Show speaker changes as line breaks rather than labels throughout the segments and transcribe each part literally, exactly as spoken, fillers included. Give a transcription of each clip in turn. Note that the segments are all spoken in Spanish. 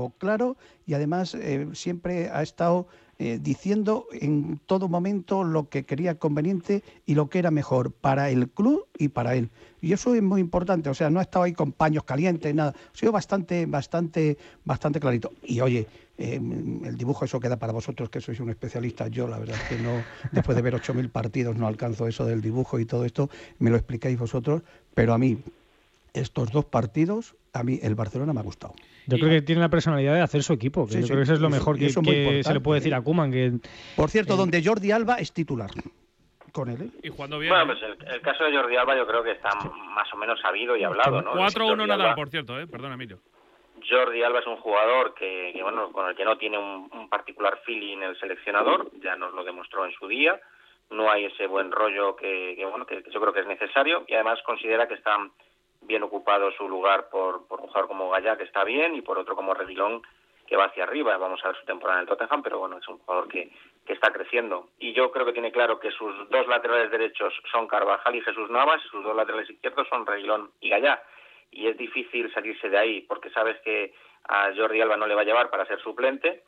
juego claro y además eh, siempre ha estado eh, diciendo en todo momento lo que quería conveniente y lo que era mejor para el club y para él. Y eso es muy importante, o sea, no ha estado ahí con paños calientes, nada, ha sido bastante, bastante, bastante clarito. Y oye, eh, el dibujo eso queda para vosotros, que sois un especialista. Yo la verdad es que no, después de ver ocho mil partidos no alcanzo eso del dibujo y todo esto, me lo explicáis vosotros, pero a mí estos dos partidos, a mí el Barcelona me ha gustado.
Yo creo que tiene la personalidad de hacer su equipo, que
sí,
yo
sí,
creo que eso es lo
eso,
mejor que, que se le puede decir a Koeman. Que,
Por cierto,
eh,
donde Jordi Alba es titular. Con él, ¿eh?
Y jugando bien.
Bueno, pues el, el caso de Jordi Alba yo creo que está más o menos sabido y hablado, ¿no?
cuatro uno
Jordi
Nadal,
Alba,
por cierto, ¿eh? Perdón, Emilio.
Jordi Alba es un jugador que, que bueno, con el que no tiene un, un particular feeling el seleccionador, ya nos lo demostró en su día. No hay ese buen rollo que, que bueno, que, que yo creo que es necesario, y además considera que está bien ocupado su lugar por, por un jugador como Gallá, que está bien, y por otro como Reguilón, que va hacia arriba. Vamos a ver su temporada en el Tottenham, pero bueno, es un jugador que, que está creciendo. Y yo creo que tiene claro que sus dos laterales derechos son Carvajal y Jesús Navas, y sus dos laterales izquierdos son Reguilón y Gallá. Y es difícil salirse de ahí, porque sabes que a Jordi Alba no le va a llevar para ser suplente,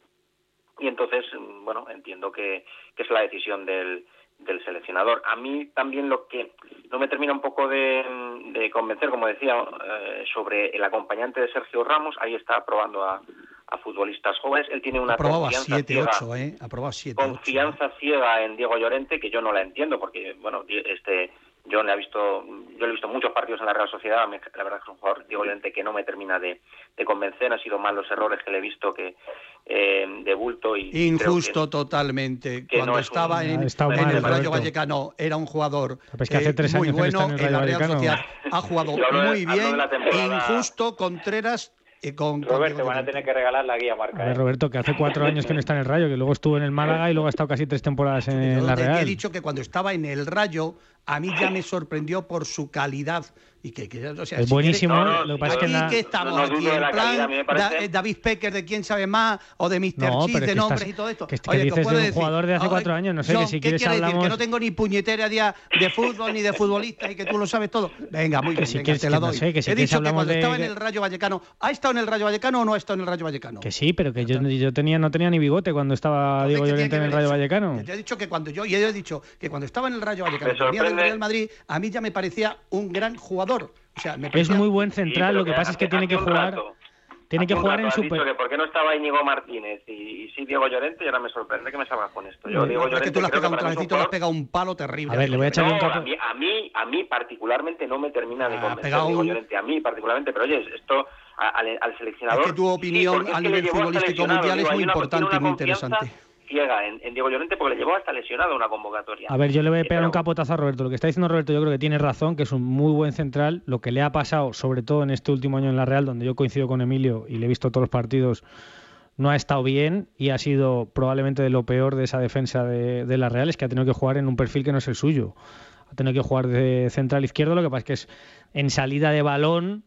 y entonces, bueno, entiendo que, que es la decisión del, del seleccionador. A mí también lo que no me termina un poco de, de convencer, como decía, eh, sobre el acompañante de Sergio Ramos. Ahí está probando a, a futbolistas jóvenes. Él tiene una
Aprobaba
confianza
siete,
ciega,
ocho, ¿eh? Aprobaba siete,
confianza
ocho, ¿eh?
ciega en Diego Llorente, que yo no la entiendo, porque, bueno, este... Yo le he visto, yo le he visto muchos partidos en la Real Sociedad. Me, la verdad es que es un jugador, Diego Llorente, que no me termina de, de convencer. Han sido más los errores que le he visto que eh, de bulto y
injusto
creo que,
totalmente.
que
Cuando
no
estaba
un,
en,
mal,
en el
Roberto.
Rayo Vallecano era un jugador
es que hace
eh,
tres
muy
años
bueno.
en, el
En la Real
Vallecano.
Sociedad ha jugado
Yo hablo de-
muy
hablo de
bien.
la temporada-
Injusto, Contreras. Eh, con, con
Roberto,
Diego
van a
Llorente.
tener que regalar la guía marca.
A ver,
¿eh?
Roberto, que hace cuatro años que no está en el Rayo, que luego estuvo en el Málaga y luego ha estado casi tres temporadas en,
Yo
en la
te-
Real.
He dicho que cuando estaba en el Rayo, a mí ya me sorprendió por su calidad. Y que, que, o sea,
Es
si
buenísimo,
no, no,
lo que pasa es
Aquí
que en la...
que estamos,
no, no
aquí
dudo de
en
la
plan
calidad, a mí me parece-
Da- David Pecker de quién sabe más o de mister
No,
Cheese,
pero es
de
que
nombres
estás-
y todo esto.
que- que
Oye,
dices
os puedo
de un
decir,
jugador de hace cuatro años, no sé,
John,
que si
¿qué
quieres
quiere decir?
hablamos-
Que no tengo ni puñetera idea de fútbol ni de futbolistas y que tú lo sabes todo. Venga, muy
Que
bien,
si
venga,
quieres
te
que
la
no
doy.
sé, que si
He
quieres
dicho que
hablamos
cuando
de-
estaba en el Rayo Vallecano, ¿ha estado en el Rayo Vallecano o no ha estado en el Rayo Vallecano?
Que sí, pero que yo, yo tenía no tenía ni bigote cuando estaba
Entonces,
Diego
¿qué
Llorente en
tiene
el
que
Rayo
ver eso?
Vallecano.
Que te he dicho que cuando yo, y yo he dicho que cuando estaba en el Rayo Vallecano,
Me
que venía del
sorprende-
Real Madrid, a mí ya me parecía un gran jugador. O sea, me
Es
parecía-
muy buen
Sí,
central,
pero
lo que pasa es que
hace-
tiene que
hace un
jugar...
rato-
Tiene que
hace un
jugar
rato
en
has
super...
dicho que por qué no estaba Íñigo Martínez y, y sí Diego Llorente, y ahora me sorprende que me salgas con esto. Yo,
No,
Diego
No, pero es que tú le has
creo
pegado un
para mí es un
trajecito, le has
jugador-
pegado un palo terrible.
A ver, le voy a echar
No,
un capo.
a mí, a mí, a mí particularmente no me termina de
Ha
convencer
pegado
Diego
un-
Llorente, a mí particularmente, pero oye, esto a- al, al seleccionador...
Es que tu
sí,
opinión
porque es
a
que le
nivel
llevó hasta
futbolístico
lesionado,
mundial
digo,
es
hay
muy
una- tiene
importante y
una
muy
confianza
interesante.
ciega en, en Diego Llorente porque le llevó hasta lesionado a una convocatoria.
A ver, yo le voy a
Eh,
pegar
pero-
un capotazo a Roberto. Lo que está diciendo Roberto yo creo que tiene razón, que es un muy buen central. Lo que le ha pasado, sobre todo en este último año en la Real, donde yo coincido con Emilio y le he visto todos los partidos, no ha estado bien y ha sido probablemente de lo peor de esa defensa de, de la Real, es que ha tenido que jugar en un perfil que no es el suyo. Ha tenido que jugar de central izquierdo, lo que pasa es que es en salida de balón,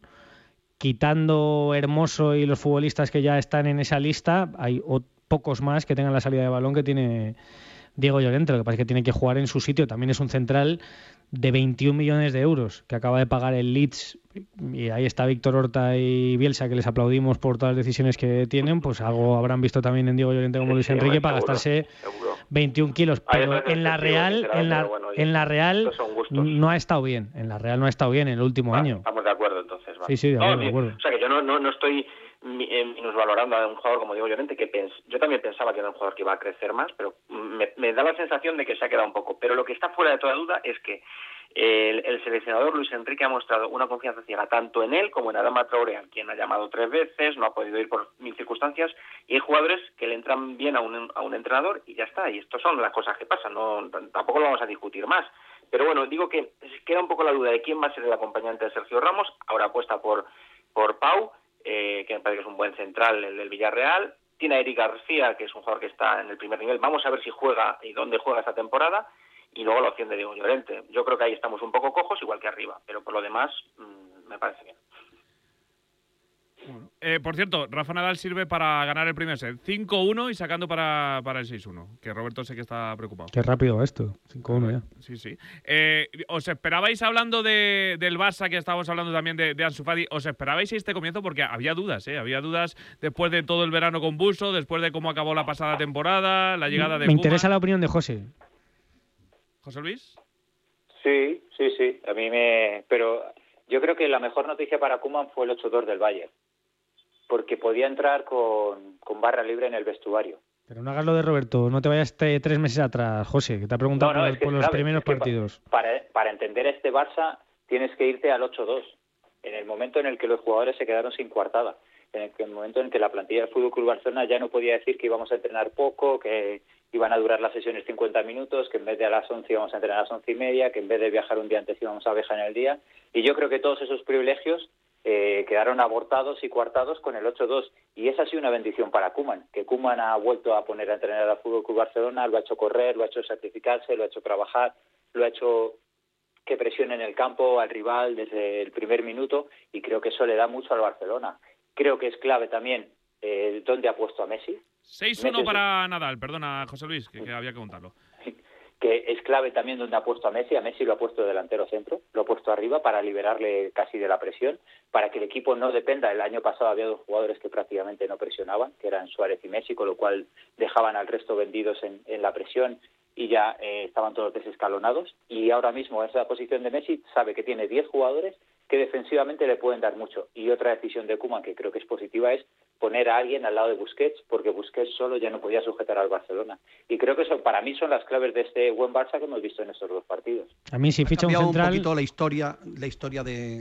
quitando Hermoso y los futbolistas que ya están en esa lista, hay o- pocos más que tengan la salida de balón que tiene Diego Llorente. Lo que pasa es que tiene que jugar en su sitio. También es un central de veintiún millones de euros que acaba de pagar el Leeds, y ahí está Víctor Horta y Bielsa, que les aplaudimos por todas las decisiones que tienen. Pues algo habrán visto también en Diego Llorente como
Sí,
Luis
sí,
Enrique
seguro,
para gastarse
seguro.
veintiún kilos,
Hay
pero
otras
en la
perspectivas,
Real
sinceramente,
en la,
pero bueno, oye,
en la Real
estos son gustos.
no ha estado bien. En la Real no ha estado bien en el último
Vale,
año.
estamos de acuerdo entonces. Vale.
Sí, sí, de
No,
acuerdo, de
sí,
acuerdo.
O sea que yo no, no, no estoy mi- eh, minusvalorando a un jugador como Diego Llorente, que pens- yo también pensaba que era un jugador que iba a crecer más, pero me, me da la sensación de que se ha quedado un poco. Pero lo que está fuera de toda duda es que el, el seleccionador Luis Enrique ha mostrado una confianza ciega tanto en él como en Adama Traoré, a quien ha llamado tres veces, no ha podido ir por mil circunstancias, y hay jugadores que le entran bien a un, a un entrenador y ya está, y estas son las cosas que pasan, no tampoco lo vamos a discutir más. Pero bueno, digo que queda un poco la duda de quién va a ser el acompañante de Sergio Ramos. Ahora apuesta por, por Pau, eh, que me parece que es un buen central, el del Villarreal. Tiene a Eric García, que es un jugador que está en el primer nivel. Vamos a ver si juega y dónde juega esta temporada. Y luego la opción de Diego Llorente. Yo creo que ahí estamos un poco cojos, igual que arriba, pero por lo demás mmm, me parece bien.
Bueno, eh, por cierto, Rafa Nadal sirve para ganar el primer set. cinco uno y sacando para, para el seis uno. Que Roberto sé que está preocupado.
Qué rápido esto. cinco uno ya.
Sí, sí. Eh, ¿Os esperabais, hablando de, del Barça, que estábamos hablando también de, de Ansu Fati, os esperabais este comienzo? Porque había dudas, ¿eh? Había dudas después de todo el verano convulso, después de cómo acabó la pasada temporada, la llegada de
Me
Koeman.
interesa la opinión de José.
¿José Luis?
Sí, sí, sí. A mí me... Pero yo creo que la mejor noticia para Koeman fue el ocho dos del Bayern. Porque podía entrar con, con barra libre en el vestuario.
Pero no hagas lo de Roberto, no te vayas te, tres meses atrás, José, que te ha preguntado
no, no,
por,
es que
por los
clave,
primeros
es que
partidos.
Para, para entender este Barça tienes que irte al ocho dos, en el momento en el que los jugadores se quedaron sin coartada, en el, que, el momento en que la plantilla del Fútbol Club Barcelona ya no podía decir que íbamos a entrenar poco, que iban a durar las sesiones cincuenta minutos, que en vez de a las once íbamos a entrenar a las once y media, que en vez de viajar un día antes íbamos a viajar en el día. Y yo creo que todos esos privilegios Eh, quedaron abortados y coartados con el ocho dos, y esa ha sido una bendición para Koeman, que Koeman ha vuelto a poner a entrenar al Fútbol Club Barcelona, lo ha hecho correr, lo ha hecho sacrificarse, lo ha hecho trabajar, lo ha hecho que presione en el campo al rival desde el primer minuto, y creo que eso le da mucho al Barcelona. Creo que es clave también eh, dónde ha puesto a Messi.
seis uno para Nadal, perdona José Luis, que, que había que contarlo.
Que es clave también donde ha puesto a Messi. A Messi lo ha puesto de delantero centro, lo ha puesto arriba para liberarle casi de la presión, para que el equipo no dependa. El año pasado había dos jugadores que prácticamente no presionaban, que eran Suárez y Messi, con lo cual dejaban al resto vendidos en, en la presión y ya eh, estaban todos desescalonados. Y ahora mismo esa posición de Messi sabe que tiene diez jugadores que defensivamente le pueden dar mucho. Y otra decisión de Koeman que creo que es positiva es poner a alguien al lado de Busquets, porque Busquets solo ya no podía sujetar al Barcelona. Y creo que eso para mí son las claves de este buen Barça que hemos visto en estos dos partidos.
A mí si ficha un central...
un poquito la historia, la historia de,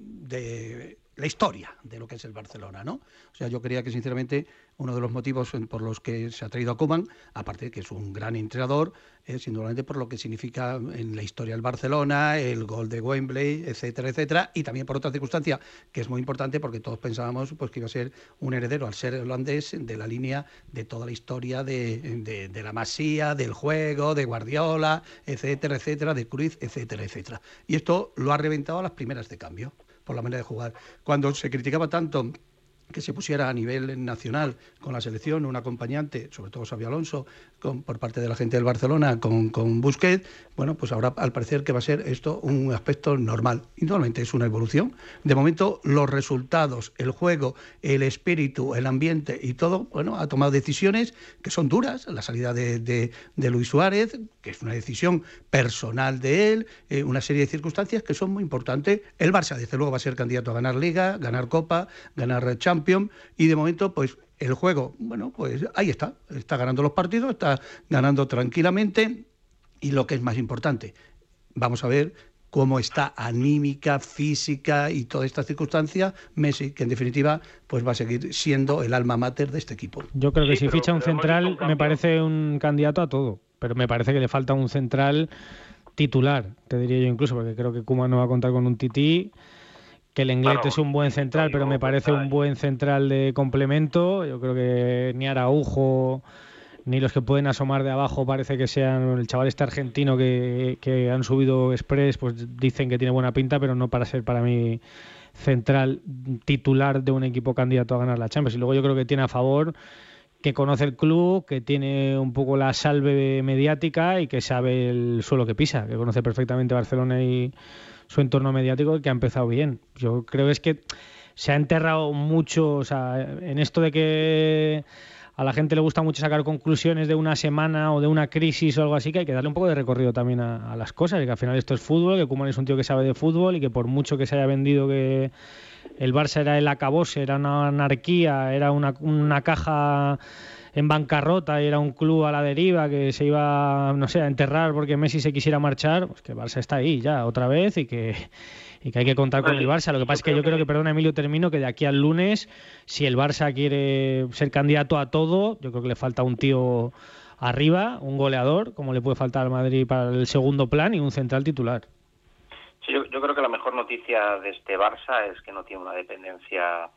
de la historia de lo que es el Barcelona, ¿no? O sea, yo creía que sinceramente uno de los motivos por los que se ha traído a Koeman, aparte de que es un gran entrenador, es indudablemente por lo que significa en la historia del Barcelona, el gol de Wembley, etcétera, etcétera, y también por otra circunstancia que es muy importante porque todos pensábamos pues que iba a ser un heredero al ser holandés de la línea de toda la historia de, de, de la Masía, del juego, de Guardiola, etcétera, etcétera, de Cruyff, etcétera, etcétera. Y esto lo ha reventado a las primeras de cambio por la manera de jugar. Cuando se criticaba tanto que se pusiera a nivel nacional con la selección un acompañante, sobre todo Xabi Alonso, con, por parte de la gente del Barcelona, con, con Busquets, bueno, pues ahora al parecer que va a ser esto un aspecto normal. Indudablemente es una evolución. De momento los resultados, el juego, el espíritu, el ambiente y todo, bueno, ha tomado decisiones que son duras. La salida de, de, de Luis Suárez, que es una decisión personal de él, eh, una serie de circunstancias que son muy importantes. El Barça, desde luego, va a ser candidato a ganar Liga, ganar Copa, ganar Champions, y de momento, pues el juego, bueno, pues ahí está, está ganando los partidos, está ganando tranquilamente, y lo que es más importante, vamos a ver cómo está anímica, física y toda esta circunstancia Messi, que en definitiva pues va a seguir siendo el alma mater de este equipo.
Yo creo que
sí,
si
pero,
ficha un
pero
central me parece un candidato a todo, pero me parece que le falta un central titular, te diría yo incluso, porque creo que Koeman no va a contar con un tití, que el Lenglet
claro,
es un buen central, pero me parece un buen central de complemento. Yo creo que ni Araujo ni los que pueden asomar de abajo parece que sean el chaval este argentino que, que han subido Express, pues dicen que tiene buena pinta, pero no para ser para mí central titular de un equipo candidato a ganar la Champions. Y luego yo creo que tiene a favor que conoce el club, que tiene un poco la salve mediática y que sabe el suelo que pisa, que conoce perfectamente Barcelona y su entorno mediático, que ha empezado bien. Yo creo es que se ha enterrado mucho, o sea, en esto de que a la gente le gusta mucho sacar conclusiones de una semana o de una crisis o algo así, que hay que darle un poco de recorrido también a, a las cosas, y que al final esto es fútbol, que Koeman es un tío que sabe de fútbol y que por mucho que se haya vendido que el Barça era el acabose, era una anarquía, era una, una caja en bancarrota y era un club a la deriva que se iba, no sé, a enterrar porque Messi se quisiera marchar, pues que el Barça está ahí ya otra vez y que, y que hay que contar con el Barça. Lo que pasa es que yo creo que, perdona Emilio, termino, que de aquí al lunes, si el Barça quiere ser candidato a todo, yo creo que le falta un tío arriba, un goleador, como le puede faltar al Madrid para el segundo plan, y un central titular.
Sí, yo, yo creo que la mejor noticia de este Barça es que no tiene una dependencia,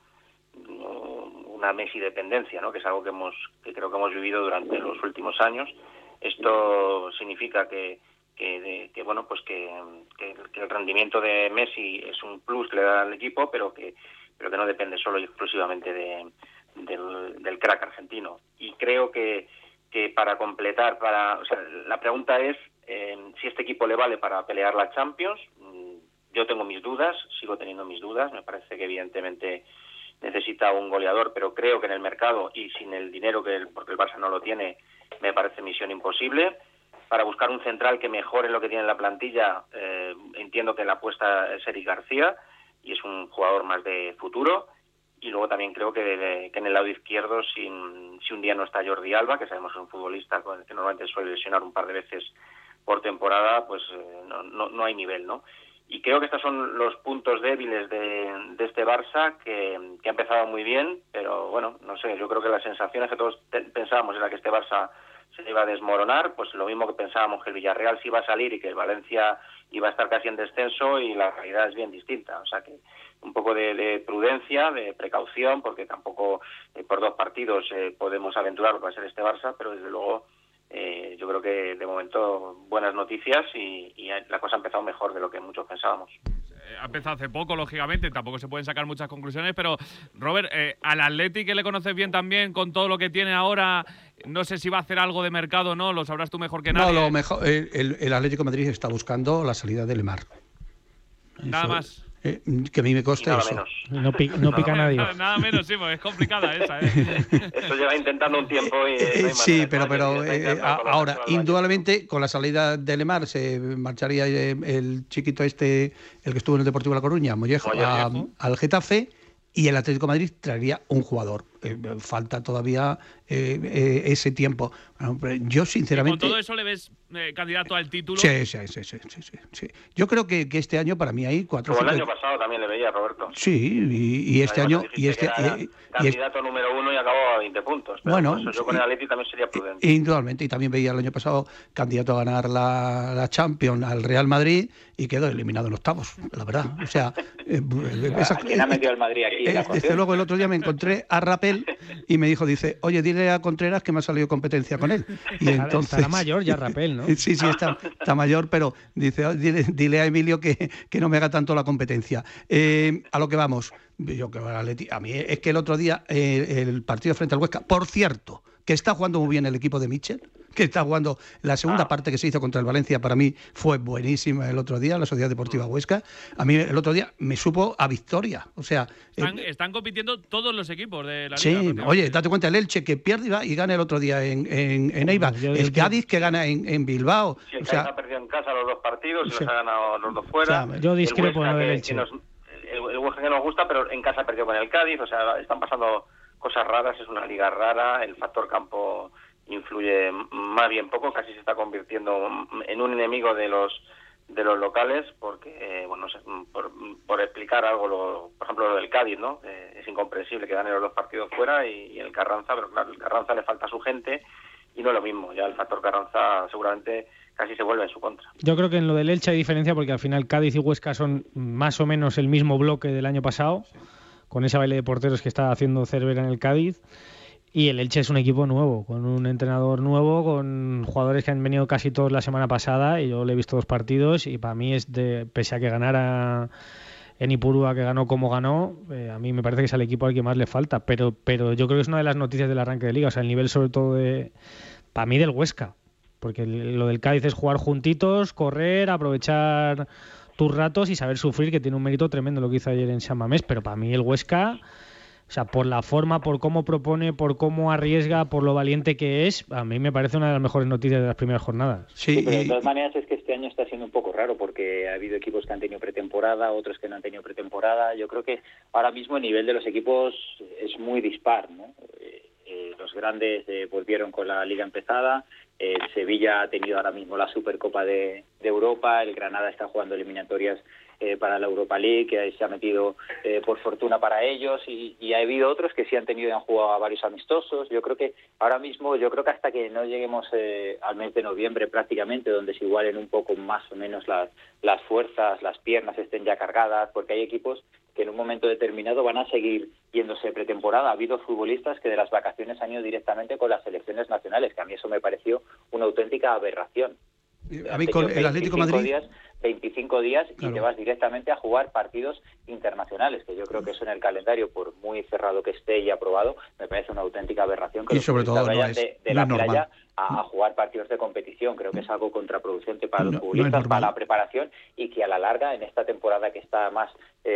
una Messi dependencia, ¿no? Que es algo que hemos, que creo que hemos vivido durante los últimos años. Esto significa que, que, de, que bueno, pues que, que, que el rendimiento de Messi es un plus que le da al equipo, pero que pero que no depende solo y exclusivamente de, del, del crack argentino. Y creo que, que para completar, para, o sea, la pregunta es eh, si este equipo le vale para pelear la Champions. Yo tengo mis dudas, sigo teniendo mis dudas, me parece que evidentemente necesita un goleador, pero creo que en el mercado y sin el dinero, que el, porque el Barça no lo tiene, me parece misión imposible. Para buscar un central que mejore lo que tiene en la plantilla, eh, entiendo que la apuesta es Eric García, y es un jugador más de futuro. Y luego también creo que, de, que en el lado izquierdo, si, si un día no está Jordi Alba, que sabemos es un futbolista con el que normalmente suele lesionar un par de veces por temporada, pues eh, no, no, no hay nivel, ¿no? Y creo que estos son los puntos débiles de, de este Barça, que, que ha empezado muy bien, pero bueno, no sé, yo creo que las sensaciones que todos te, pensábamos era que este Barça se iba a desmoronar, pues lo mismo que pensábamos que el Villarreal sí iba a salir y que el Valencia iba a estar casi en descenso, y la realidad es bien distinta. O sea que un poco de, de prudencia, de precaución, porque tampoco eh, por dos partidos eh, podemos aventurar lo que va a ser este Barça, pero desde luego eh, yo creo que de momento buenas noticias, y, y la cosa ha empezado mejor de lo que muchos pensábamos.
Ha empezado hace poco, lógicamente, tampoco se pueden sacar muchas conclusiones, pero Robert, eh, al Atleti, que le conoces bien también, con todo lo que tiene ahora, no sé si va a hacer algo de mercado o no, lo sabrás tú mejor que nadie.
No, lo mejor, el, el Atlético de Madrid está buscando la salida de Lemar.
Nada
Eso,
más.
Eh, que a mí me consta
nada
eso.
Menos.
No, pi no pica nadie.
Nada, nada menos, sí, pues es complicada esa, ¿eh?
Eso lleva intentando un tiempo y...
Eh,
no hay
sí,
manera,
pero,
¿no?
pero
Está
eh,
intentando con
ahora,
los
indudablemente, con la salida de Lemar se marcharía eh, el chiquito este, el que estuvo en el Deportivo de La Coruña, Mollejo, a, al Getafe, y el Atlético de Madrid traería un jugador. Eh, falta todavía eh, eh, ese tiempo. Bueno, yo, sinceramente...
¿Y con todo eso le ves eh, candidato al título?
Sí, sí, sí, sí, sí, sí, sí. Yo creo que, que este año para mí hay cuatro...
Como el
cinco...
año pasado también le veía, Roberto.
Sí, y, y este
Además,
año... Y este,
era
y, y
candidato
este...
número uno y acabó a veinte puntos. Pero
Bueno,
eso yo con el Atleti también sería prudente.
Indudablemente, y también veía el año pasado candidato a ganar la, la Champions al Real Madrid y quedó eliminado en octavos, la verdad. O sea, eh, esa,
¿A quién ha metido el Madrid aquí?
Eh, desde luego el otro día me encontré a Rapel y me dijo, dice, oye, dile a Contreras que me ha salido competencia con él. Y entonces,
estará mayor ya Rapel, ¿no?
Sí, sí, está, está mayor, pero dice, oh, dile, dile a Emilio que, que no me haga tanto la competencia. Eh, a lo que vamos, yo que a mí es que el otro día eh, el partido frente al Huesca, por cierto, que está jugando muy bien el equipo de Michel, que está jugando la segunda ah. parte que se hizo contra el Valencia, para mí fue buenísima el otro día, la Sociedad Deportiva Huesca. A mí el otro día me supo a victoria. O sea,
están,
eh,
están compitiendo todos los equipos de la
sí,
liga.
Sí, oye, date cuenta, el Elche que pierde y, va, y gana el otro día en, en, en Eibar, no, el Cádiz que gana en, en Bilbao.
Sí, el
o sea,
Cádiz ha perdido en casa los dos partidos y
sí.
los ha ganado los dos fuera.
O sea, yo discrepo en el Elche.
Que nos, el, el Huesca que nos gusta, pero en casa perdió con el Cádiz. O sea, están pasando cosas raras, es una liga rara, el factor campo influye más bien poco, casi se está convirtiendo en un enemigo de los de los locales, porque eh, bueno, no sé, por, por explicar algo, lo, por ejemplo lo del Cádiz, ¿no? Eh, es incomprensible que gane los dos partidos fuera y, y el Carranza, pero claro, el Carranza le falta a su gente y no es lo mismo, ya el factor Carranza seguramente casi se vuelve en su contra.
Yo creo que en lo del Elche hay diferencia porque al final Cádiz y Huesca son más o menos el mismo bloque del año pasado, sí. con ese baile de porteros que está haciendo Cervera en el Cádiz. Y el Elche es un equipo nuevo, con un entrenador nuevo, con jugadores que han venido casi todos la semana pasada, y yo le he visto dos partidos, y para mí es de, pese a que ganara en Ipurúa, que ganó como ganó, eh, a mí me parece que es el equipo al que más le falta, pero pero yo creo que es una de las noticias del arranque de Liga, o sea, el nivel sobre todo de, para mí, del Huesca, porque lo del Cádiz es jugar juntitos, correr, aprovechar tus ratos y saber sufrir, que tiene un mérito tremendo lo que hizo ayer en San Mamés, pero para mí el Huesca... O sea, por la forma, por cómo propone, por cómo arriesga, por lo valiente que es, a mí me parece una de las mejores noticias de las primeras jornadas.
Sí, sí, pero de todas maneras es que este año está siendo un poco raro porque ha habido equipos que han tenido pretemporada, otros que no han tenido pretemporada. Yo creo que ahora mismo el nivel de los equipos es muy dispar, ¿no? Eh, eh, los grandes eh, volvieron con la liga empezada, el eh, Sevilla ha tenido ahora mismo la Supercopa de, de Europa, el Granada está jugando eliminatorias Eh, para la Europa League, que se ha metido eh, por fortuna para ellos, y, y ha habido otros que sí han tenido y han jugado a varios amistosos. Yo creo que ahora mismo, yo creo que hasta que no lleguemos eh, al mes de noviembre prácticamente, donde se igualen un poco más o menos las, las fuerzas, las piernas estén ya cargadas, porque hay equipos que en un momento determinado van a seguir yéndose pretemporada. Ha habido futbolistas que de las vacaciones han ido directamente con las selecciones nacionales, que a mí eso me pareció una auténtica aberración.
A mí con el Atlético de Madrid...
días veinticinco días
claro.
y te vas directamente a jugar partidos internacionales, que yo creo que eso en el calendario, por muy cerrado que esté y aprobado, me parece una auténtica aberración que
y
los
sobre todo no
vayan
es,
de, de
no
la
es
playa a, a jugar partidos de competición. Creo que es algo contraproducente para los
no,
futbolistas,
no
para la preparación, y que a la larga, en esta temporada que está más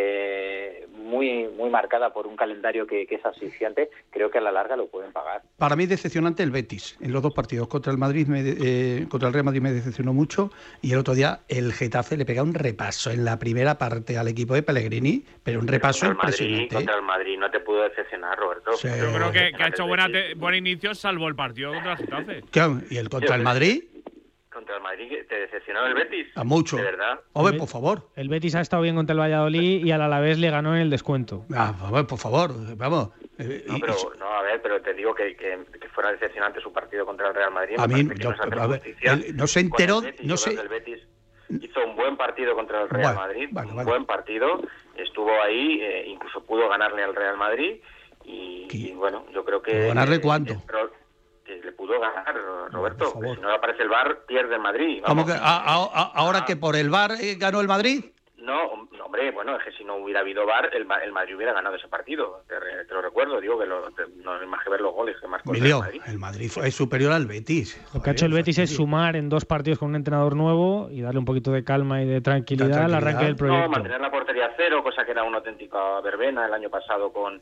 eh, muy muy marcada por un calendario que, que es asfixiante, creo que a la larga lo pueden pagar.
Para mí decepcionante el Betis. En los dos partidos contra el Madrid, me, eh, contra el Real Madrid me decepcionó mucho, y el otro día el Getafe le pega un repaso en la primera parte al equipo de Pellegrini, pero un repaso
contra el Madrid,
impresionante.
contra el Madrid no te pudo decepcionar, Roberto.
Sí.
Yo creo que, que ha hecho buena te, buen inicio, salvo el partido contra el Getafe.
Claro, ¿y el contra el Madrid?
Contra el Madrid, ¿te decepcionó el Betis?
A mucho.
¿De verdad?
Hombre, por favor.
El Betis ha estado bien contra el Valladolid y al Alavés le ganó en el descuento.
Ah, por favor, vamos.
No, pero, no, a ver, pero te digo que, que, que fuera decepcionante su partido contra el Real Madrid.
A mí,
que
yo,
no,
a ver, el, no se enteró,
Betis,
no sé.
El Betis hizo un buen partido contra el Real
bueno,
Madrid,
vale,
un
vale.
buen partido, estuvo ahí, eh, incluso pudo ganarle al Real Madrid y, y bueno, yo creo que...
¿Pudo ganarle cuánto?
Eh, que le pudo ganar, Roberto.
No,
que si no aparece el V A R, pierde el Madrid.
¿Cómo que a, a, a, ahora ah. que por el V A R eh, ganó el Madrid?
No, no, hombre, bueno, es que si no hubiera habido V A R, el, el Madrid hubiera ganado ese partido. Te, te lo recuerdo, digo que lo, te, no es más que ver los goles que marcó el Madrid.
El Madrid fue superior al Betis.
Joder, lo que ha hecho el Betis es sumar en dos partidos con un entrenador nuevo y darle un poquito de calma y de tranquilidad, de tranquilidad. al arranque del proyecto.
No, mantener la portería a cero, cosa que era una auténtica verbena el año pasado con,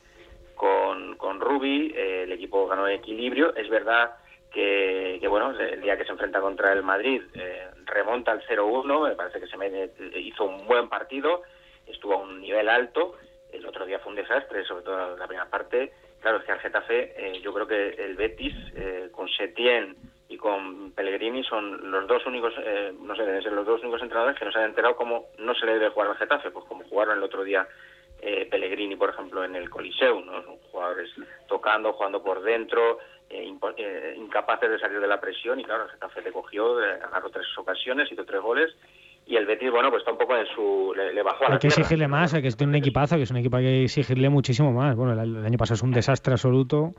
con, con Rubi. Eh, el equipo ganó equilibrio. Es verdad que, que bueno, el día que se enfrenta contra el Madrid eh, remonta al cero uno, me parece que se me, hizo un buen partido, estuvo a un nivel alto. El otro día fue un desastre, sobre todo la primera parte. Claro, es que al Getafe eh, yo creo que el Betis eh, con Setién y con Pellegrini son los dos únicos, eh, no sé, deben ser los dos únicos entrenadores que no se han enterado cómo no se le debe jugar al Getafe, pues como jugaron el otro día eh, Pellegrini, por ejemplo, en el Coliseum, ¿no? Son jugadores tocando, jugando por dentro, eh, impo- eh, incapaces de salir de la presión, y claro, el Getafe te cogió, eh, agarró tres ocasiones, hizo tres goles, y el Betis, bueno, pues está un poco en su... le, le bajó a la
Hay que
tierra.
exigirle más, hay que esté un equipazo, que es un equipo que hay que exigirle muchísimo más. Bueno, el, el año pasado es un desastre absoluto,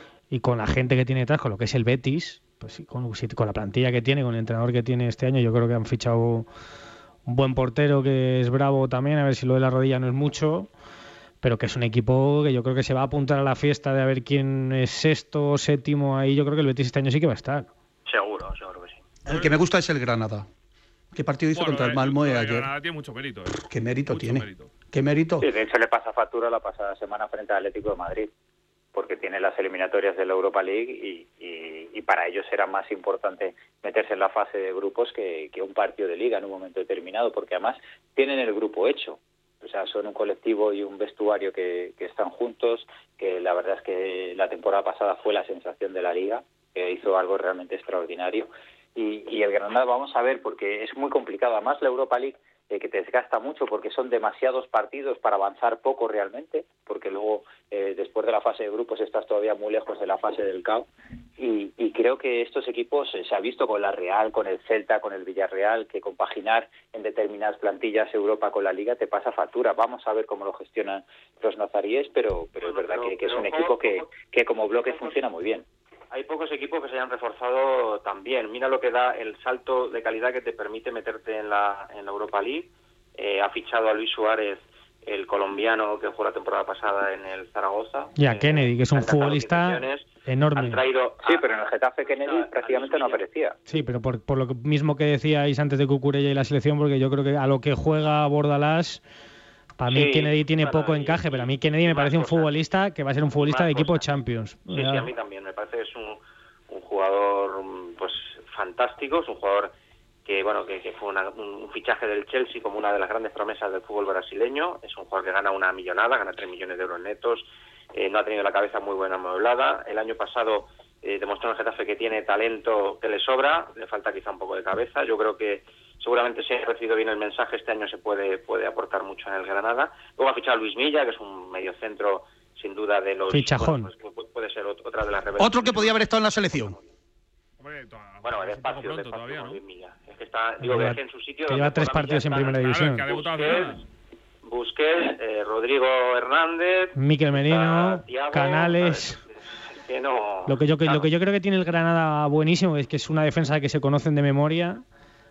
y con la gente que tiene detrás, con lo que es el Betis, pues sí, con, con la plantilla que tiene, con el entrenador que tiene este año, yo creo que han fichado un buen portero que es bravo también, a ver si lo de la rodilla no es mucho, pero que es un equipo que yo creo que se va a apuntar a la fiesta de a ver quién es sexto o séptimo ahí. Yo creo que el Betis este año sí que va a estar.
Seguro, seguro que sí.
El que me gusta es el Granada. ¿Qué partido hizo
Bueno,
contra el Malmo
el, el
ayer?
Granada tiene mucho mérito. ¿eh?
¿Qué mérito
Mucho
tiene?
mérito.
¿Qué mérito?
Sí, de hecho le pasa factura la pasada semana frente al Atlético de Madrid, porque tiene las eliminatorias de la Europa League y, y, y para ellos era más importante meterse en la fase de grupos que, que un partido de liga en un momento determinado, porque además tienen el grupo hecho. O sea, son un colectivo y un vestuario que, que están juntos, que la verdad es que la temporada pasada fue la sensación de la liga, que hizo algo realmente extraordinario. Y, y el Granada, vamos a ver, porque es muy complicado. Además, la Europa League, eh, que te desgasta mucho porque son demasiados partidos para avanzar poco realmente, porque luego, eh, después de la fase de grupos, estás todavía muy lejos de la fase del C A O. Y, y creo que estos equipos, eh, se ha visto con la Real, con el Celta, con el Villarreal, que compaginar en determinadas plantillas Europa con la Liga te pasa factura. Vamos a ver cómo lo gestionan los nazaríes, pero, pero es verdad que, que es un equipo que, que como bloque funciona muy bien.
Hay pocos equipos que se hayan reforzado tan bien. Mira lo que da el salto de calidad que te permite meterte en la, en la Europa League. Eh, ha fichado a Luis Suárez, el colombiano que jugó la temporada pasada en el Zaragoza.
Y a
eh,
Kennedy, que es un
futbolista
enorme.
Traído a,
sí, pero en el Getafe Kennedy prácticamente no aparecía.
Sí, pero por, por lo mismo que decíais antes de Cucurella y la selección, porque yo creo que a lo que juega Bordalás, para mí
sí,
Kennedy tiene
bueno,
poco
y,
encaje, pero a mí Kennedy me parece un
cosas.
futbolista que va a ser un futbolista de equipo
cosas.
Champions.
Sí, sí, a mí también. Me parece que es un, un jugador pues fantástico, es un jugador que bueno que, que fue una, un fichaje del Chelsea como una de las grandes promesas del fútbol brasileño. Es un jugador que gana una millonada, gana tres millones de euros netos, eh, no ha tenido la cabeza muy buena amueblada. El año pasado eh, demostró en el Getafe que tiene talento que le sobra, le falta quizá un poco de cabeza. Yo creo que seguramente si ha recibido bien el mensaje este año se puede puede aportar mucho en el Granada. Luego ha fichado a Luis Milla, que es un mediocentro sin duda de los...
Fichajón.
Bueno, pues, puede ser otra de las revelaciones.
Otro que podía haber estado en la selección.
Hombre, to-
Bueno,
es un poco
despacio,
pronto
despacio
todavía,
con
¿no?
Luis Milla. Es que está, digo,
lleva,
que deje en su sitio...
que lleva tres partidos en primera división.
Claro, que ha debutado
Busquets,
apenas.
Busquets, eh, Rodrigo Hernández...
Mikel Merino,
Thiago,
Canales...
es que no...
Lo que, yo,
claro.
lo que yo creo que tiene el Granada buenísimo es que es una defensa que se conocen de memoria,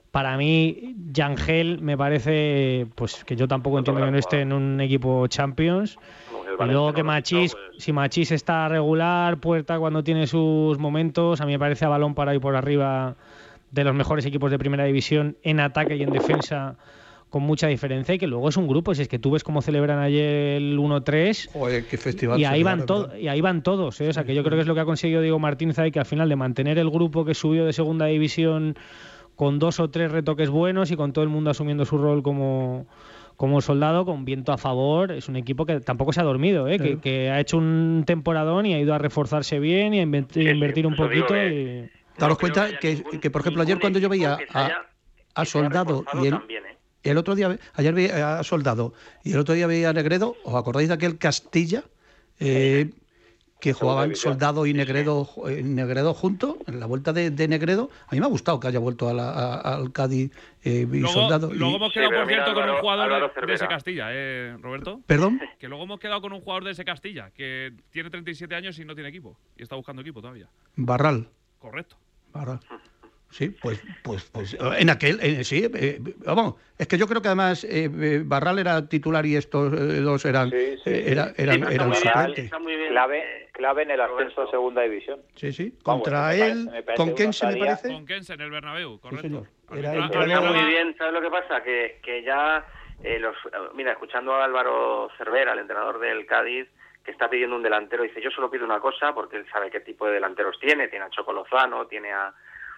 Para mí, Yangel me parece pues que yo tampoco entiendo que no esté en un equipo Champions. Y luego que Machís, si Machís está regular, Puerta cuando tiene sus momentos, a mí me parece a balón para ir por arriba de los mejores equipos de primera división en ataque y en defensa con mucha diferencia, y que luego es un grupo, si es que tú ves cómo celebran ayer el uno tres.
Joder, qué festival.
Y ahí van todos, y ahí van todos, ¿eh? O sea, que yo creo que es lo que ha conseguido Diego Martínez ahí, que al final de mantener el grupo que subió de segunda división con dos o tres retoques buenos y con todo el mundo asumiendo su rol como, como soldado, con viento a favor. Es un equipo que tampoco se ha dormido, ¿eh? Que, que ha hecho un temporadón y ha ido a reforzarse bien y a invertir, sí, invertir un poquito. Y...
Daros cuenta que, que, que, por ejemplo, ayer cuando yo veía a, a Soldado y el, también, ¿eh? el otro día, ayer veía a Soldado y el otro día veía a Negredo, ¿os acordáis de aquel Castilla? Eh, que jugaban Soldado y Negredo, Negredo juntos en la vuelta de, de Negredo. A mí me ha gustado que haya vuelto a la, a, al Cádiz eh, y
luego,
Soldado.
Luego
y...
hemos quedado, sí, por cierto,
Álvaro,
con un jugador
Álvaro
de ese Castilla, ¿eh, Roberto?
¿Perdón?
Que luego hemos quedado con un jugador de ese Castilla, que tiene treinta y siete años y no tiene equipo. Y está buscando equipo todavía.
Barral.
Correcto.
Barral. Sí, pues, pues, pues en aquel, en, sí, eh, vamos, es que yo creo que además eh, Barral era titular y estos eh, dos eran, sí, sí, eh, era, eran, sí, eran suplentes.
Clave, clave en el ascenso a segunda división.
Sí, sí, contra vamos, él, me parece, me parece con Kense me parece.
Con Kense en el Bernabéu, correcto. Sí,
señor. Era
el pero está muy bien, ¿sabes lo que pasa? Que, que ya, eh, los, mira, escuchando a Álvaro Cervera, el entrenador del Cádiz, que está pidiendo un delantero, dice, yo solo pido una cosa, porque él sabe qué tipo de delanteros tiene, tiene a Choco Lozano, tiene a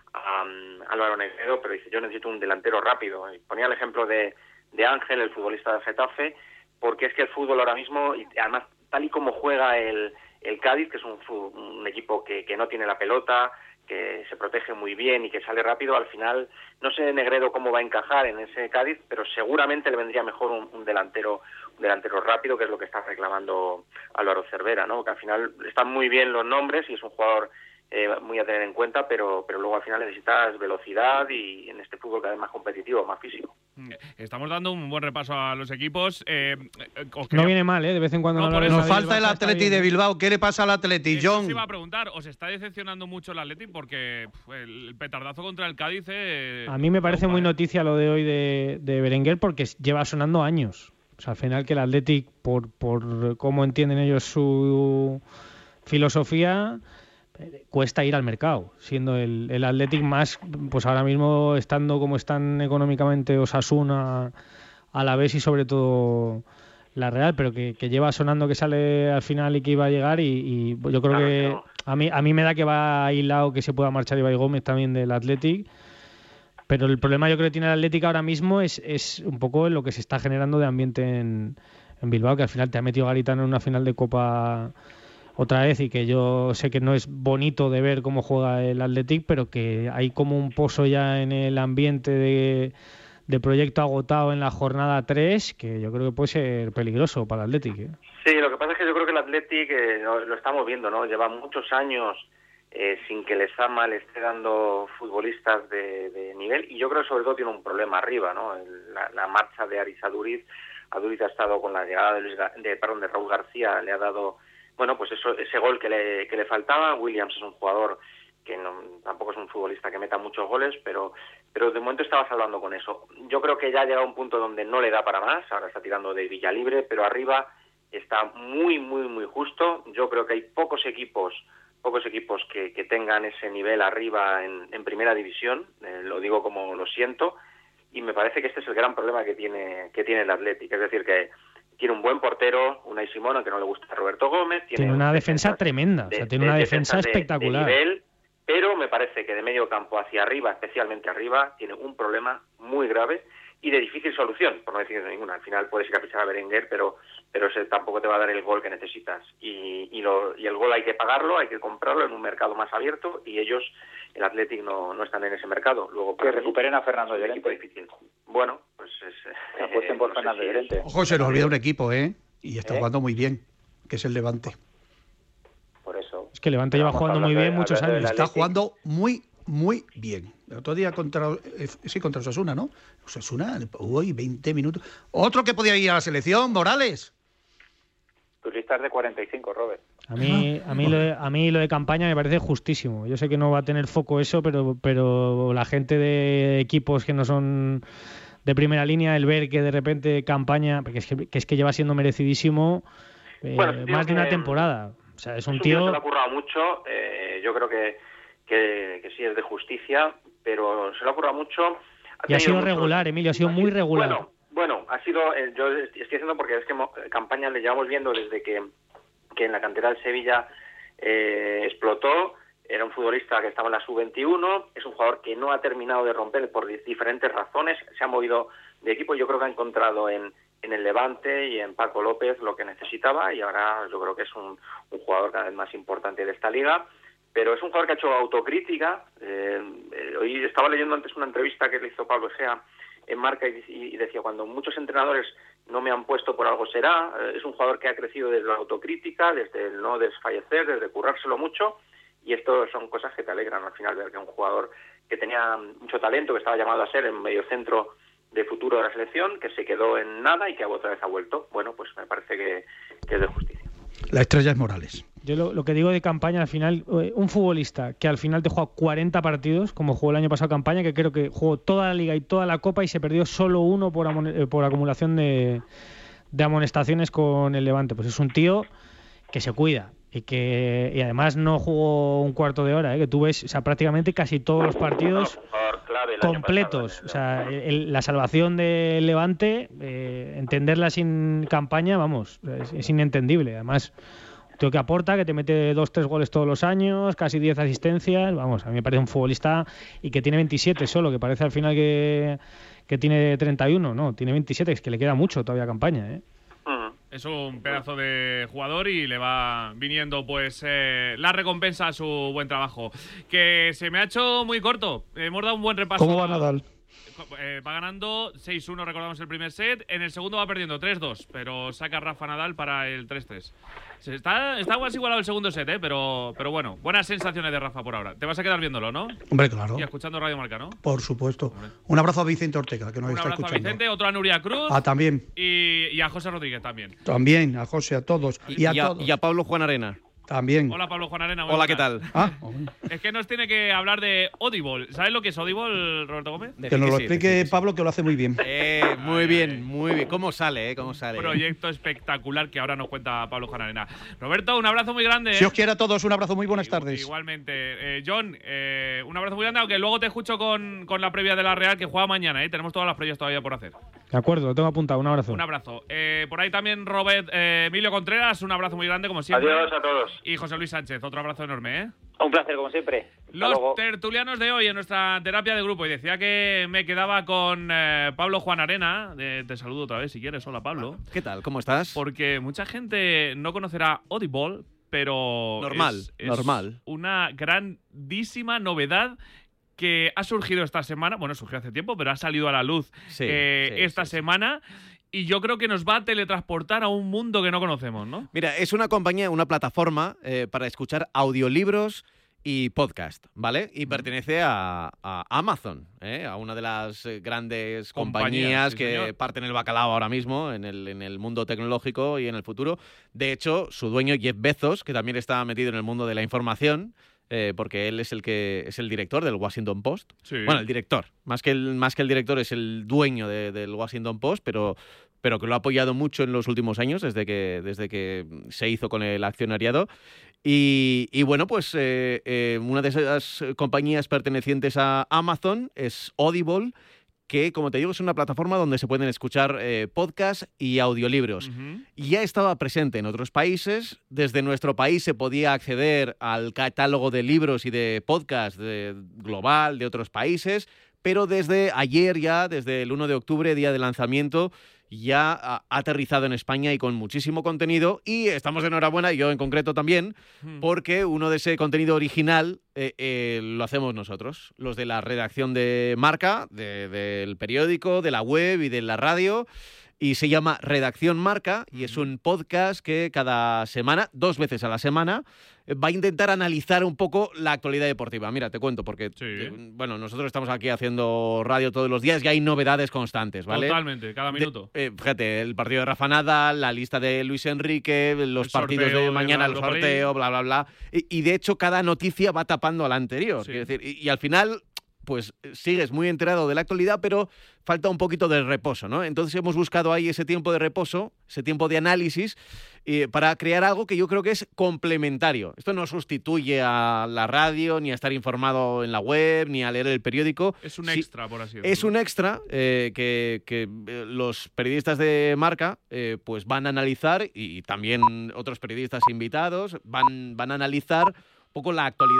a um, Álvaro Negredo, pero dice, yo necesito un delantero rápido. Y ponía el ejemplo de, de Ángel, el futbolista de Getafe, porque es que el fútbol ahora mismo, y además tal y como juega el, el Cádiz, que es un, un equipo que, que no tiene la pelota, que se protege muy bien y que sale rápido, al final no sé Negredo cómo va a encajar en ese Cádiz, pero seguramente le vendría mejor un, un delantero un delantero rápido, que es lo que está reclamando Álvaro Cervera, ¿no? Que al final están muy bien los nombres y es un jugador Eh, muy a tener en cuenta, pero pero luego al final necesitas velocidad y en este fútbol cada vez más competitivo, más físico.
Estamos dando un buen repaso a los equipos. Eh,
no viene mal, ¿eh? De vez en cuando.
No,
no
nos falta el Atleti de Bilbao. ¿Qué le pasa al Atleti, John?
Eso se iba a preguntar. ¿Os está decepcionando mucho el Atleti? Porque el petardazo contra el Cádiz... Eh,
a mí me parece muy noticia lo de hoy de, de Berenguer, porque lleva sonando años. O sea, al final que el Atleti, por, por cómo entienden ellos su filosofía, cuesta ir al mercado, siendo el, el Athletic más, pues ahora mismo estando como están económicamente Osasuna, Alavés y sobre todo la Real, pero que, que lleva sonando que sale al final y que iba a llegar y, y yo creo claro, que no. a mí a mí me da que va aislado que se pueda marchar Ibai Gómez también del Athletic, pero el problema yo creo que tiene el Athletic ahora mismo es, es un poco lo que se está generando de ambiente en, en Bilbao, que al final te ha metido Garitano en una final de Copa otra vez y que yo sé que no es bonito de ver cómo juega el Athletic, pero que hay como un pozo ya en el ambiente de, de proyecto agotado en la jornada tres, que yo creo que puede ser peligroso para el Athletic, ¿eh?
Sí, lo que pasa es que yo creo que el Athletic, eh, lo, lo estamos viendo, ¿no? Lleva muchos años eh, sin que Lezama le esté dando futbolistas de, de nivel, y yo creo que sobre todo tiene un problema arriba, ¿no? El, la, la marcha de Aris Aduriz, Aduriz ha estado con la llegada de, Luis, de, perdón, de Raúl García, le ha dado... Bueno, pues eso, ese gol que le, que le faltaba. Williams es un jugador que no, tampoco es un futbolista que meta muchos goles, pero pero de momento estaba salvando con eso. Yo creo que ya ha llegado a un punto donde no le da para más, ahora está tirando de Villalibre, pero arriba está muy, muy, muy justo. Yo creo que hay pocos equipos pocos equipos que, que tengan ese nivel arriba en, en primera división, eh, lo digo como lo siento, y me parece que este es el gran problema que tiene, que tiene el Athletic, es decir, que tiene un buen portero, Unai Simón, aunque no le gusta Roberto Gómez.
Tiene, tiene una defensa tremenda, de, o sea, tiene de, una defensa de, espectacular.
De nivel, pero me parece que de medio campo hacia arriba, especialmente arriba, tiene un problema muy grave y de difícil solución, por no decir ninguna. Al final puedes ir a fichar a Berenguer, pero pero ese tampoco te va a dar el gol que necesitas. Y, y, lo, y el gol hay que pagarlo, hay que comprarlo en un mercado más abierto, y ellos, el Athletic, no, no están en ese mercado. Luego
que recuperen a Fernando Llorente.
Difícil. Bueno, pues es...
Que apuesten por
no
Fernando Llorente.
Si Ojo, se nos olvida un equipo, ¿eh? Y está ¿Eh? jugando muy bien, que es el Levante.
Por eso.
Es que el Levante lleva jugando muy bien de, muchos años.
Está jugando muy, muy bien. El otro día contra, eh, sí, contra Osasuna, ¿no? Osasuna, uy, veinte minutos. Otro que podía ir a la selección, Morales.
Tu lista es de cuarenta y cinco, Robert.
A mí, a, mí lo de, a mí lo de Campaña me parece justísimo. Yo sé que no va a tener foco eso, pero, pero la gente de equipos que no son de primera línea, el ver que de repente Campaña, porque es que, que, es que lleva siendo merecidísimo eh, bueno, más de una temporada. O sea, es un, es un tío...
tío... Se le ha ocurrido mucho, eh, yo creo que, que, que sí es de justicia, pero se le ha ocurrido mucho...
Ha y ha sido mucho... regular, Emilio, ha sido muy regular.
Bueno, bueno ha sido... Eh, yo estoy diciendo porque es que Campaña le llevamos viendo desde que... que en la cantera del Sevilla eh, explotó, era un futbolista que estaba en la sub veintiuno, es un jugador que no ha terminado de romper por diferentes razones, se ha movido de equipo, yo creo que ha encontrado en, en el Levante y en Paco López lo que necesitaba y ahora yo creo que es un, un jugador cada vez más importante de esta liga, pero es un jugador que ha hecho autocrítica, eh, eh, hoy estaba leyendo antes una entrevista que le hizo Pablo Egea en Marca y, y decía, cuando muchos entrenadores no me han puesto por algo será, eh, es un jugador que ha crecido desde la autocrítica, desde el no desfallecer, desde currárselo mucho, y esto son cosas que te alegran al final, ver que un jugador que tenía mucho talento, que estaba llamado a ser el mediocentro de futuro de la selección, que se quedó en nada y que otra vez ha vuelto, bueno, pues me parece que, que es de justicia.
La estrella es Morales.
Yo lo, lo que digo de Campaña, al final, un futbolista que al final te juega cuarenta partidos, como jugó el año pasado Campaña, que creo que jugó toda la Liga y toda la Copa y se perdió solo uno por, amone- por acumulación de, de amonestaciones con el Levante. Pues es un tío que se cuida y que y además no jugó un cuarto de hora, ¿eh? Que tú ves, o sea, prácticamente casi todos los partidos completos. O sea, el, la salvación del Levante, eh, entenderla sin Campaña, vamos, es, es inentendible. Además, tío que aporta, que te mete dos, tres goles todos los años, casi diez asistencias, vamos, a mí me parece un futbolista y que tiene veintisiete solo, que parece al final que, que tiene treinta y uno, no, tiene veintisiete, es que le queda mucho todavía Campaña, ¿eh?
Es un pedazo de jugador y le va viniendo pues eh, la recompensa a su buen trabajo. Que se me ha hecho muy corto, hemos dado un buen repaso.
¿Cómo va Nadal?
Eh, va ganando seis uno, recordamos el primer set. En el segundo va perdiendo tres dos, pero saca Rafa Nadal para el tres tres. Está, está más igualado el segundo set, ¿eh? pero, pero bueno, buenas sensaciones de Rafa por ahora. Te vas a quedar viéndolo, ¿no?
Hombre, claro.
Y escuchando Radio Marca, ¿no?
Por supuesto. Hombre. Un abrazo a Vicente Ortega, que nos
un
está escuchando. Un
abrazo a Vicente, otro a Nuria Cruz.
Ah, también.
Y, y a José Rodríguez también.
También, a José, a todos.
Y, y, a, y, a, todos. y a Pablo Juan Arena.
También.
Hola, Pablo Juan Arena.
Hola, ¿qué tal?
Ah,
es que nos tiene que hablar de Audible. ¿Sabes lo que es Audible, Roberto Gómez?
Que nos lo sí, explique sí, Pablo, que lo hace muy bien.
Eh, muy bien, muy bien. ¿Cómo sale, eh? ¿Cómo sale?
Proyecto espectacular que ahora nos cuenta Pablo Juan Arena. Roberto, un abrazo muy grande. ¿eh?
Si os quiere a todos, un abrazo muy buenas tardes.
Igualmente. Eh, John, eh, un abrazo muy grande, aunque luego te escucho con, con la previa de la Real, que juega mañana, ¿eh? Tenemos todas las previas todavía por hacer.
De acuerdo, lo tengo apuntado. Un abrazo.
Un abrazo. Eh, por ahí también Robert, eh, Emilio Contreras, un abrazo muy grande, como siempre.
Adiós a todos.
Y José Luis Sánchez, otro abrazo enorme, ¿eh?
Un placer, como siempre. Hasta
Los
luego.
tertulianos de hoy en nuestra terapia de grupo. Y decía que me quedaba con eh, Pablo Juan Arena. De, te saludo otra vez si quieres. Hola, Pablo.
¿Qué tal? ¿Cómo estás?
Porque mucha gente no conocerá Audible, pero
normal,
es, es
normal.
una grandísima novedad que ha surgido esta semana. Bueno, surgió hace tiempo, pero ha salido a la luz
sí,
eh,
sí,
esta
sí,
semana. Sí. Y yo creo que nos va a teletransportar a un mundo que no conocemos, ¿no?
Mira, es una compañía, una plataforma eh, para escuchar audiolibros y podcast, ¿vale? Y pertenece a, a Amazon, ¿eh? A una de las grandes compañías, compañías sí, que señor. parten el bacalao ahora mismo en el, en el mundo tecnológico y en el futuro. De hecho, su dueño Jeff Bezos, que también está metido en el mundo de la información, Eh, porque él es el que es el director del Washington Post.
Sí.
Bueno, el director. Más que el, más que el director es el dueño de, del Washington Post, pero, pero que lo ha apoyado mucho en los últimos años, desde que, desde que se hizo con el accionariado. Y, y bueno, pues eh, eh, una de esas compañías pertenecientes a Amazon es Audible, que, como te digo, es una plataforma donde se pueden escuchar eh, podcasts y audiolibros.
Uh-huh.
Y ya estaba presente en otros países. Desde nuestro país se podía acceder al catálogo de libros y de podcasts de, global de otros países, pero desde ayer ya, desde el uno de octubre, día de lanzamiento, ya ha aterrizado en España y con muchísimo contenido, y estamos de enhorabuena, yo en concreto también, porque uno de ese contenido original eh, eh, lo hacemos nosotros, los de la redacción de Marca, de, del periódico, de la web y de la radio, y se llama Redacción Marca y es un podcast que cada semana, dos veces a la semana, va a intentar analizar un poco la actualidad deportiva. Mira, te cuento, porque
Sí.
eh, bueno, nosotros estamos aquí haciendo radio todos los días y hay novedades constantes, ¿vale?
Totalmente, cada minuto.
De, eh, fíjate, el partido de Rafa Nadal, la lista de Luis Enrique, los
El
partidos
sorteo
de
de
mañana,
la
el
Europa
sorteo, bla, bla, bla. Y, y de hecho, cada noticia va tapando a la anterior.
Sí.
Quiero decir, y, y al final, pues sigues muy enterado de la actualidad, pero falta un poquito de reposo, ¿no? Entonces hemos buscado ahí ese tiempo de reposo, ese tiempo de análisis, eh, para crear algo que yo creo que es complementario. Esto no sustituye a la radio, ni a estar informado en la web, ni a leer el periódico.
Es un
Sí,
extra, por así decirlo.
es un extra eh, que, que, eh, los periodistas de Marca eh, pues van a analizar, y también otros periodistas invitados van, van a analizar un poco la actualidad